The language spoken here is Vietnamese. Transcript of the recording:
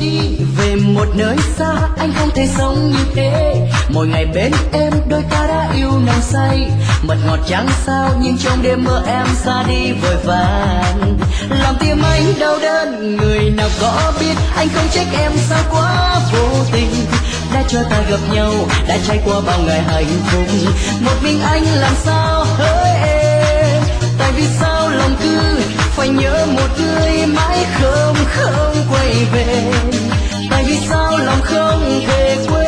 đi về một nơi xa, anh không thể sống như thế. Mỗi ngày bên em đôi ta đã yêu nồng say, mật ngọt chẳng sao nhưng trong đêm mơ em xa đi vội vàng. Lòng tim anh đau đớn, người nào có biết anh không trách em sao quá vô tình. Đã cho ta gặp nhau, đã trải qua bao ngày hạnh phúc, một mình anh làm sao hỡi em. Tại vì sao lòng cứ phải nhớ một người mãi không quay về. Tại vì sao lòng không thể quên